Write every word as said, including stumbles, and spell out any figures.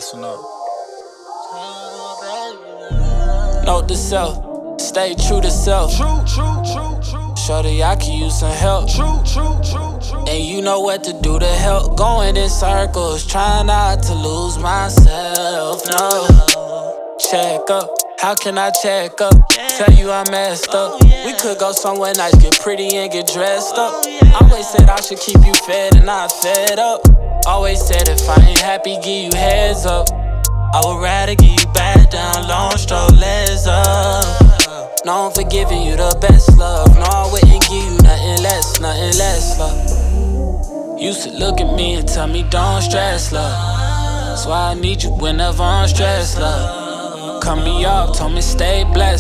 Listen up. Note to self, stay true to self. True, true, true, true. Shorty, I can use some help. True, true, true, true. And you know what to do to help. Going in circles, trying not to lose myself. No, check up. How can I check up? Tell you I messed up. We could go somewhere nice, get pretty and get dressed up. Always said I should keep you fed and not fed up. Always said if I ain't happy, give you heads up. I would rather give you back down, long stroke, legs up. No, I'm forgiving you the best love. No, I wouldn't give you nothing less, nothing less, love. Used to look at me and tell me don't stress, love. That's why I need you whenever I'm stressed, love. Cut me off, told me stay blessed.